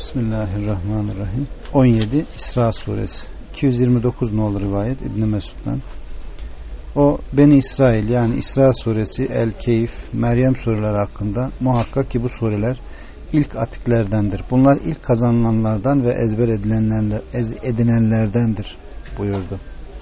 Bismillahirrahmanirrahim. 17 İsra suresi 229 nolu rivayet İbn Mesud'dan. O Beni İsrail yani İsra suresi, El-Keyf, Meryem sureleri hakkında muhakkak ki bu sureler ilk atiklerdendir. Bunlar ilk kazanılanlardan ve ezber edinenlerdendir buyurdu.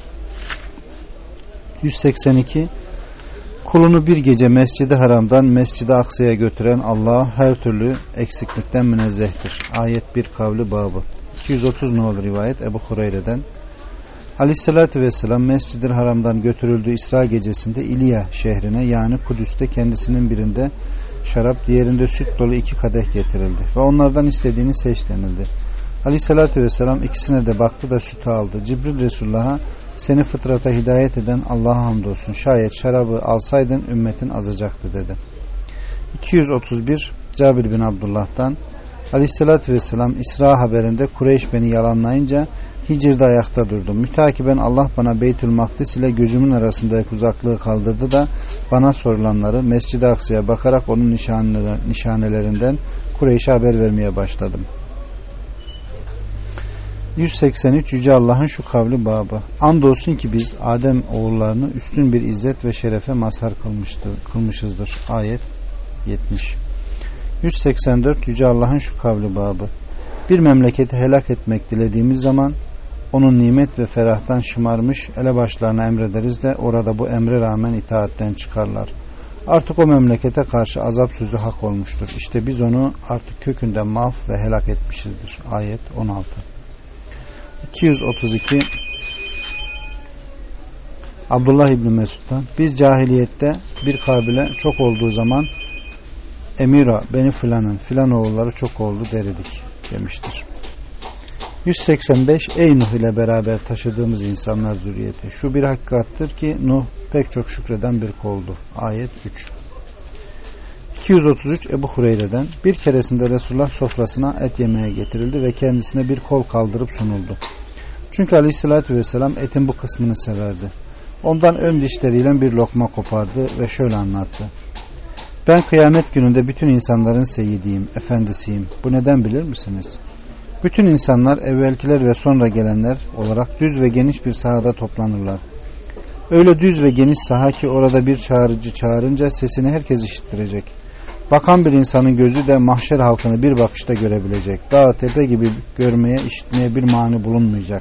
182 Kulunu bir gece Mescid-i Haram'dan Mescid-i Aksa'ya götüren Allah her türlü eksiklikten münezzehtir. Ayet 1 kavli babı. 230 nolu rivayet Ebu Hureyre'den. Aleyhissalatü vesselam Mescid-i Haram'dan götürüldüğü İsra gecesinde İlya şehrine yani Kudüs'te kendisinin birinde şarap, diğerinde süt dolu 2 kadeh getirildi ve onlardan istediğini seç denildi. Aleyhissalatü vesselam ikisine de baktı da sütü aldı. Cibril Resulullah'a seni fıtrata hidayet eden Allah'a hamdolsun. Şayet şarabı alsaydın ümmetin azacaktı dedi. 231 Cabir bin Abdullah'tan Aleyhissalatü vesselam İsra haberinde Kureyş beni yalanlayınca Hicr'de ayakta durdum. Mütakiben Allah bana Beytül Makdis ile gözümün arasındaki uzaklığı kaldırdı da bana sorulanları Mescid-i Aksa'ya bakarak onun nişanelerinden Kureyş'e haber vermeye başladım. 183 Yüce Allah'ın şu kavli babı. Andolsun ki biz Adem oğullarını üstün bir izzet ve şerefe mazhar kılmışızdır. Ayet 70. 184 Yüce Allah'ın şu kavli babı. Bir memleketi helak etmek dilediğimiz zaman onun nimet ve ferahtan şımarmış elebaşlarına emrederiz de orada bu emre rağmen itaatten çıkarlar. Artık o memlekete karşı azap sözü hak olmuştur. İşte biz onu artık kökünden mahv ve helak etmişizdir. Ayet 16. 232 Abdullah İbni Mesud'dan biz cahiliyette bir kabile çok olduğu zaman Emira beni filan oğulları çok oldu deridik demiştir. 185 Ey Nuh ile beraber taşıdığımız insanlar zürriyeti. Şu bir hakikattır ki Nuh pek çok şükreden bir koldu. Ayet 3. 233 Ebu Hureyre'den bir keresinde Resulullah sofrasına et yemeye getirildi ve kendisine bir kol kaldırıp sunuldu. Çünkü Aleyhisselatü Vesselam etin bu kısmını severdi. Ondan ön dişleriyle bir lokma kopardı ve şöyle anlattı. Ben kıyamet gününde bütün insanların seyyidiyim, efendisiyim. Bu neden bilir misiniz? Bütün insanlar evvelkiler ve sonra gelenler olarak düz ve geniş bir sahada toplanırlar. Öyle düz ve geniş saha ki orada bir çağırıcı çağırınca sesini herkes işittirecek. Bakan bir insanın gözü de mahşer halkını bir bakışta görebilecek. Dağ tepe gibi görmeye, işitmeye bir mani bulunmayacak.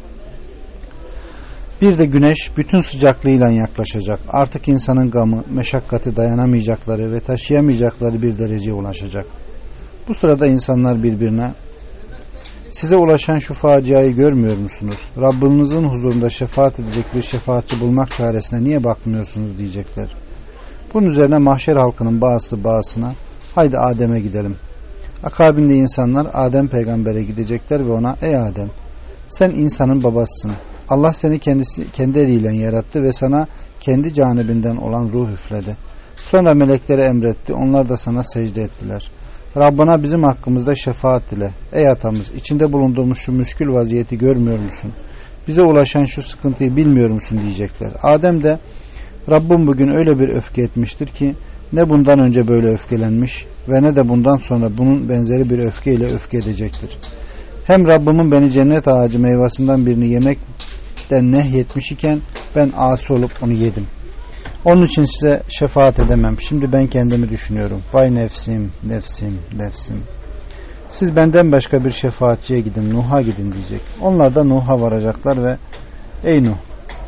Bir de güneş bütün sıcaklığıyla yaklaşacak. Artık insanın gamı, meşakkati dayanamayacakları ve taşıyamayacakları bir dereceye ulaşacak. Bu sırada insanlar birbirine size ulaşan şu faciayı görmüyor musunuz? Rabbinizin huzurunda şefaat edecek bir şefaatçi bulmak çaresine niye bakmıyorsunuz diyecekler. Bunun üzerine mahşer halkının bazısına haydi Adem'e gidelim. Akabinde insanlar Adem peygambere gidecekler ve ona ey Adem sen insanın babasısın. Allah seni kendi eliyle yarattı ve sana kendi canibinden olan ruh üfledi. Sonra meleklere emretti. Onlar da sana secde ettiler. Rabbana bizim hakkımızda şefaat dile. Ey atamız içinde bulunduğumuz şu müşkül vaziyeti görmüyor musun? Bize ulaşan şu sıkıntıyı bilmiyor musun diyecekler. Adem de Rabbim bugün öyle bir öfke etmiştir ki ne bundan önce böyle öfkelenmiş ve ne de bundan sonra bunun benzeri bir öfkeyle öfke edecektir. Hem Rabbimin beni cennet ağacı meyvasından birini yemekten nehyetmiş iken ben asi olup onu yedim. Onun için size şefaat edemem. Şimdi ben kendimi düşünüyorum. Vay nefsim, nefsim, nefsim. Siz benden başka bir şefaatçiye gidin, Nuh'a gidin diyecek. Onlar da Nuh'a varacaklar ve ey Nuh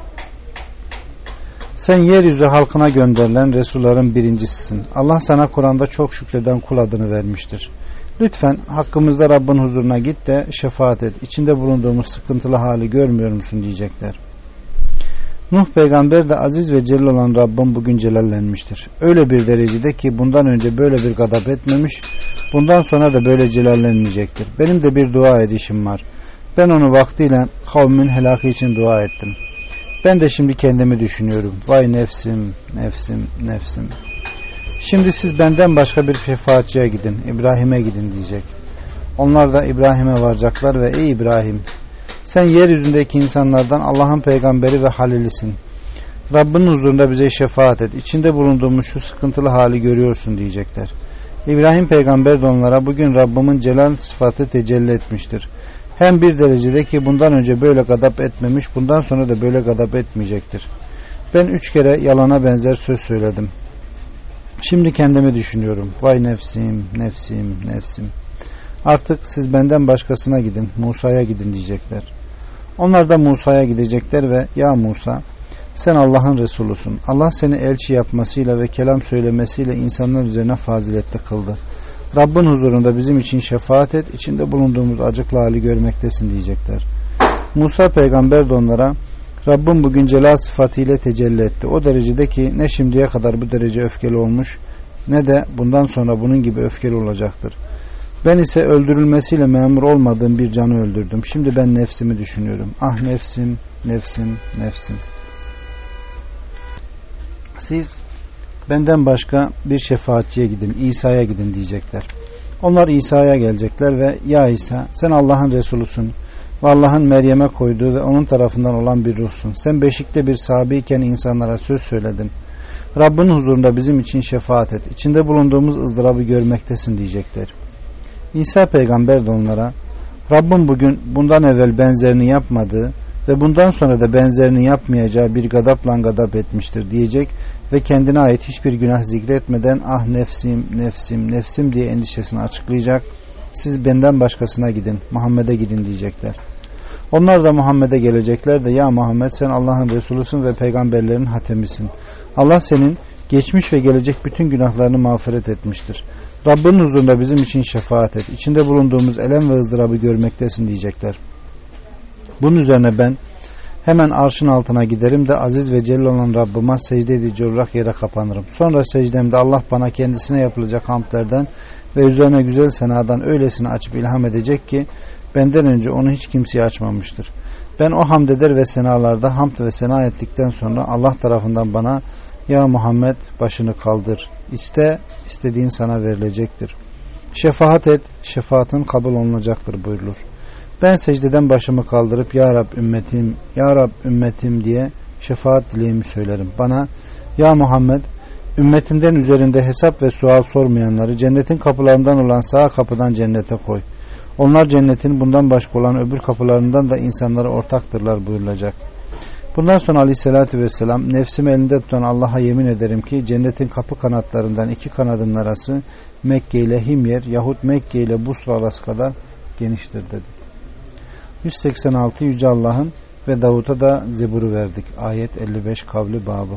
sen yeryüzü halkına gönderilen Resulların birincisisin. Allah sana Kur'an'da çok şükreden kul adını vermiştir. Lütfen hakkımızda Rabbin huzuruna git de şefaat et. İçinde bulunduğumuz sıkıntılı hali görmüyor musun diyecekler. Nuh peygamber de aziz ve celil olan Rabbim bugün celallenmiştir. Öyle bir derecede ki bundan önce böyle bir gadap etmemiş, bundan sonra da böyle celallenmeyecektir. Benim de bir dua edişim var. Ben onu vaktiyle kavmin helakı için dua ettim. Ben de şimdi kendimi düşünüyorum. Vay nefsim, nefsim, nefsim. Şimdi siz benden başka bir şefaatçiye gidin, İbrahim'e gidin diyecek. Onlar da İbrahim'e varacaklar ve ey İbrahim sen yeryüzündeki insanlardan Allah'ın peygamberi ve halilisin. Rabbinin huzurunda bize şefaat et. İçinde bulunduğumuz şu sıkıntılı hali görüyorsun diyecekler. İbrahim peygamber de onlara bugün Rabbimin celal sıfatı tecelli etmiştir. Hem bir derecede ki bundan önce böyle gadap etmemiş, bundan sonra da böyle gadap etmeyecektir. Ben 3 kere yalana benzer söz söyledim. Şimdi kendimi düşünüyorum. Vay nefsim, nefsim, nefsim. Artık siz benden başkasına gidin, Musa'ya gidin diyecekler. Onlar da Musa'ya gidecekler ve ya Musa, sen Allah'ın Resulusun. Allah seni elçi yapmasıyla ve kelam söylemesiyle insanlar üzerine faziletli kıldı. Rabbin huzurunda bizim için şefaat et, içinde bulunduğumuz acıklı hali görmektesin diyecekler. Musa peygamber de onlara Rabbim bugün celal sıfatıyla tecelli etti. O derecede ki ne şimdiye kadar bu derece öfkeli olmuş ne de bundan sonra bunun gibi öfkeli olacaktır. Ben ise öldürülmesiyle memur olmadığım bir canı öldürdüm. Şimdi ben nefsimi düşünüyorum. Ah nefsim, nefsim, nefsim. Siz benden başka bir şefaatçiye gidin, İsa'ya gidin diyecekler. Onlar İsa'ya gelecekler ve ya İsa sen Allah'ın Resulusun ve Allah'ın Meryem'e koyduğu ve onun tarafından olan bir ruhsun. Sen beşikte bir sahabeyken insanlara söz söyledin. Rabbin huzurunda bizim için şefaat et. İçinde bulunduğumuz ızdırabı görmektesin diyecekler. İsa peygamber de onlara Rabbim bugün bundan evvel benzerini yapmadığı ve bundan sonra da benzerini yapmayacağı bir gadapla gadap etmiştir diyecek ve kendine ait hiçbir günah zikretmeden ah nefsim, nefsim, nefsim diye endişesini açıklayacak. Siz benden başkasına gidin, Muhammed'e gidin diyecekler. Onlar da Muhammed'e gelecekler de ya Muhammed sen Allah'ın Resulusun ve peygamberlerin hatemisin. Allah senin geçmiş ve gelecek bütün günahlarını mağfiret etmiştir. Rabbinin huzurunda bizim için şefaat et. İçinde bulunduğumuz elem ve ızdırabı görmektesin diyecekler. Bunun üzerine ben hemen arşın altına giderim de aziz ve celil olan Rabbıma secde edici olarak yere kapanırım. Sonra secdemde Allah bana kendisine yapılacak hamdlerden ve üzerine güzel senadan öylesine açıp ilham edecek ki benden önce onu hiç kimseye açmamıştır. Ben o hamd eder ve senalarda hamd ve sena ettikten sonra Allah tarafından bana ya Muhammed başını kaldır. İste, istediğin sana verilecektir. Şefaat et, şefaatin kabul olunacaktır buyurulur. Ben secdeden başımı kaldırıp ya Rab ümmetim, ya Rab ümmetim diye şefaat dileğimi söylerim. Bana ya Muhammed ümmetinden üzerinde hesap ve sual sormayanları cennetin kapılarından olan sağ kapıdan cennete koy. Onlar cennetin bundan başka olan öbür kapılarından da insanlara ortaktırlar buyurulacak. Bundan sonra aleyhissalatü vesselam nefsimi elinde tutan Allah'a yemin ederim ki cennetin kapı kanatlarından 2 kanadının arası Mekke ile Himyer yahut Mekke ile Busra arası kadar geniştir dedi. 186 Yüce Allah'ın ve Davut'a da Zebur'u verdik. Ayet 55 kavli babı.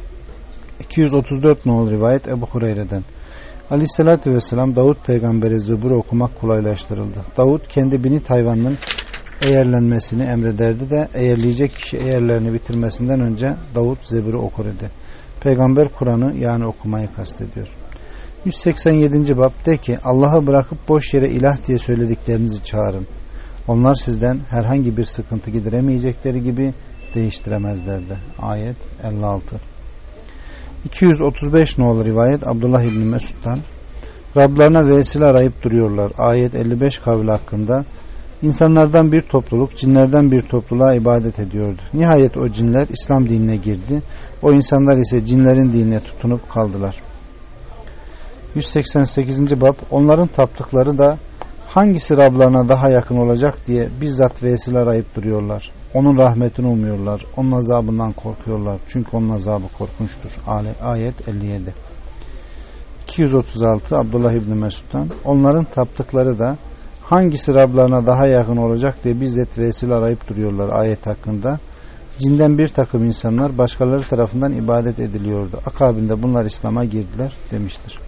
234 nol rivayet Ebu Hureyre'den. Aleyhissalatü vesselam Davut peygambere Zebur'u okumak kolaylaştırıldı. Davut kendi binit hayvanının eğerlenmesini emrederdi de eğerleyecek kişi eğerlerini bitirmesinden önce Davut Zebur'u okur idi. Peygamber Kur'an'ı yani okumayı kastediyor. 187. bab de ki Allah'ı bırakıp boş yere ilah diye söylediklerinizi çağırın. Onlar sizden herhangi bir sıkıntı gideremeyecekleri gibi değiştiremezlerdi. Ayet 56. 235 nolu rivayet Abdullah İbni Mesud'dan Rablarına vesile arayıp duruyorlar. Ayet 55 kavli hakkında insanlardan bir topluluk cinlerden bir topluluğa ibadet ediyordu. Nihayet o cinler İslam dinine girdi. O insanlar ise cinlerin dinine tutunup kaldılar. 188. bab onların taptıkları da hangisi Rablarına daha yakın olacak diye bizzat vesile arayıp duruyorlar. Onun rahmetini umuyorlar. Onun azabından korkuyorlar. Çünkü onun azabı korkunçtur. Ayet 57. 236 Abdullah İbni Mesud'dan onların taptıkları da hangisi Rablarına daha yakın olacak diye bizzat vesile arayıp duruyorlar ayet hakkında. Cinden bir takım insanlar başkaları tarafından ibadet ediliyordu. Akabinde bunlar İslam'a girdiler demiştir.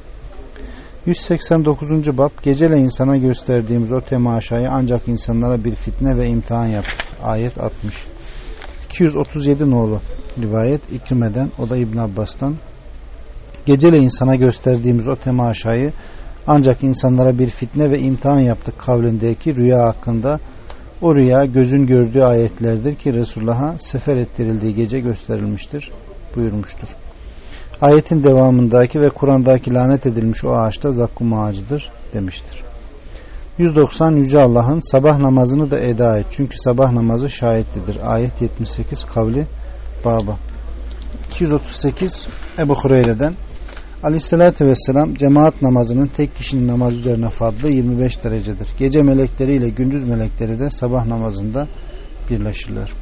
189. bab geceleyin insana gösterdiğimiz o temaşayı ancak insanlara bir fitne ve imtihan yaptık. Ayet 60. 237 nolu rivayet İkrime'den o da İbn Abbas'tan geceleyin insana gösterdiğimiz o temaşayı ancak insanlara bir fitne ve imtihan yaptık kavlindeki rüya hakkında o rüya gözün gördüğü ayetlerdir ki Resulullah'a sefer ettirildiği gece gösterilmiştir buyurmuştur. Ayetin devamındaki ve Kur'an'daki lanet edilmiş o ağaçta zakkum ağacıdır demiştir. 190 Yüce Allah'ın sabah namazını da eda et. Çünkü sabah namazı şahitlidir. Ayet 78 kavli baba. 238 Ebu Hureyre'den Aleyhissalatü vesselam cemaat namazının tek kişinin namaz üzerine fadlı 25 derecedir. Gece melekleri ile gündüz melekleri de sabah namazında birleşirler.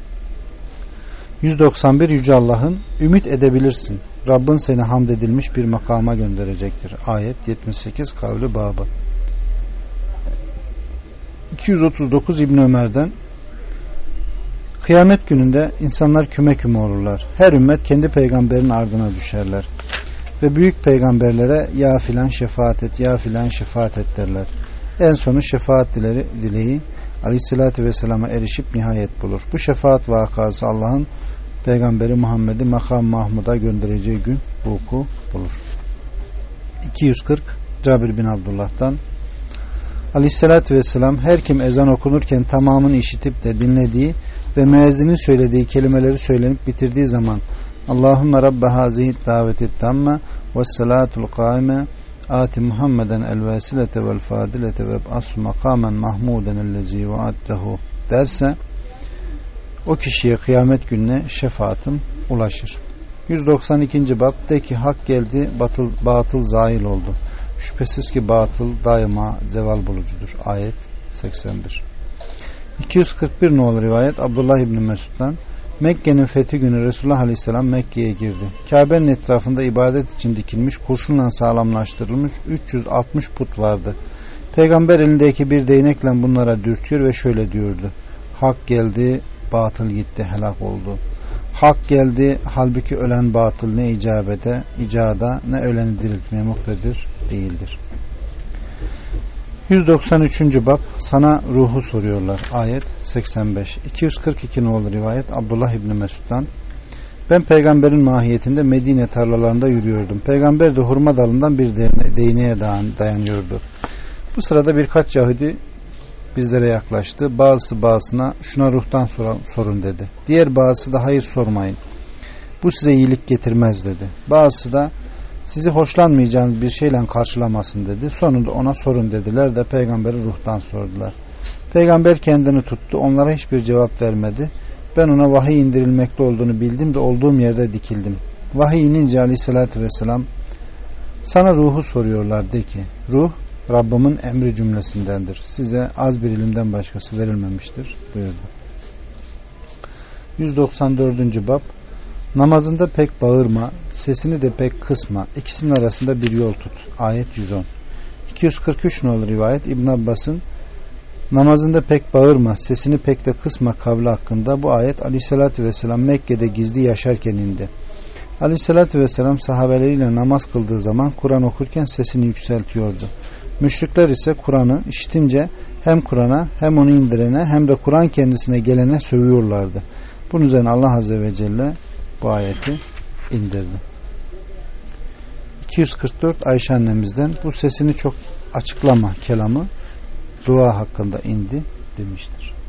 191 Yüce Allah'ın ümit edebilirsin. Rabbin seni hamd edilmiş bir makama gönderecektir. Ayet 78 kavli babı. 239 İbn Ömer'den kıyamet gününde insanlar küme küme olurlar. Her ümmet kendi peygamberin ardına düşerler. Ve büyük peygamberlere ya filan şefaat et, ya filan şefaat et derler. En sonu şefaat dileği Aleyhisselatü Vesselam'a erişip nihayet bulur. Bu şefaat vakası Allah'ın Peygamberi Muhammed'i makam Mahmud'a göndereceği gün vuku bulur. 240 Cabir bin Abdullah'tan Aleyhisselatü Vesselam her kim ezan okunurken tamamını işitip de dinlediği ve müezzinin söylediği kelimeleri söylenip bitirdiği zaman Allahümme Rabbe hazihi daveti tamme ve salatul kaime ati Muhammeden el vesilete vel fadilete ve b'asu makamen mahmuden ellezi vaaddehu derse o kişiye kıyamet gününe şefaatim ulaşır. 192. bab de ki hak geldi batıl zahil oldu. Şüphesiz ki batıl daima zeval bulucudur. Ayet 81. 241 nolu rivayet Abdullah İbni Mesud'dan Mekke'nin fethi günü Resulullah Aleyhisselam Mekke'ye girdi. Kabe'nin etrafında ibadet için dikilmiş kurşunla sağlamlaştırılmış 360 put vardı. Peygamber elindeki bir değnekle bunlara dürtüyor ve şöyle diyordu. Hak geldi, batıl gitti, helak oldu. Hak geldi, halbuki ölen batıl ne icada ne öleni diriltmeye muktedir değildir. 193. bab sana ruhu soruyorlar. Ayet 85. 242 nolu rivayet Abdullah İbni Mesud'dan ben peygamberin mahiyetinde Medine tarlalarında yürüyordum. Peygamber de hurma dalından bir değneğe dayanıyordu. Bu sırada birkaç Yahudi bizlere yaklaştı. Bazısı bazısına şuna ruhtan sorun dedi. Diğer bazısı da hayır sormayın. Bu size iyilik getirmez dedi. Bazısı da sizi hoşlanmayacağınız bir şeyle karşılamasın dedi. Sonunda ona sorun dediler de peygamberi ruhtan sordular. Peygamber kendini tuttu. Onlara hiçbir cevap vermedi. Ben ona vahiy indirilmekte olduğunu bildim de olduğum yerde dikildim. Vahiy inince Aleyhisselatü Vesselam sana ruhu soruyorlar de ki ruh Rabbimin emri cümlesindendir. Size az bir ilimden başkası verilmemiştir buyurdu. 194. bab namazında pek bağırma, sesini de pek kısma, ikisinin arasında bir yol tut. Ayet 110. 243 nolu rivayet İbn Abbas'ın namazında pek bağırma, sesini pek de kısma kavli hakkında bu ayet Aleyhisselatü Vesselam Mekke'de gizli yaşarken indi. Aleyhisselatü Vesselam sahabeleriyle namaz kıldığı zaman Kur'an okurken sesini yükseltiyordu. Müşrikler ise Kur'an'ı işitince hem Kur'an'a hem onu indirene hem de Kur'an kendisine gelene sövüyorlardı. Bunun üzerine Allah Azze ve Celle bu ayeti indirdi. 244 Ayşe annemizden bu sesini çok açıklama kelamı dua hakkında indi demiştir.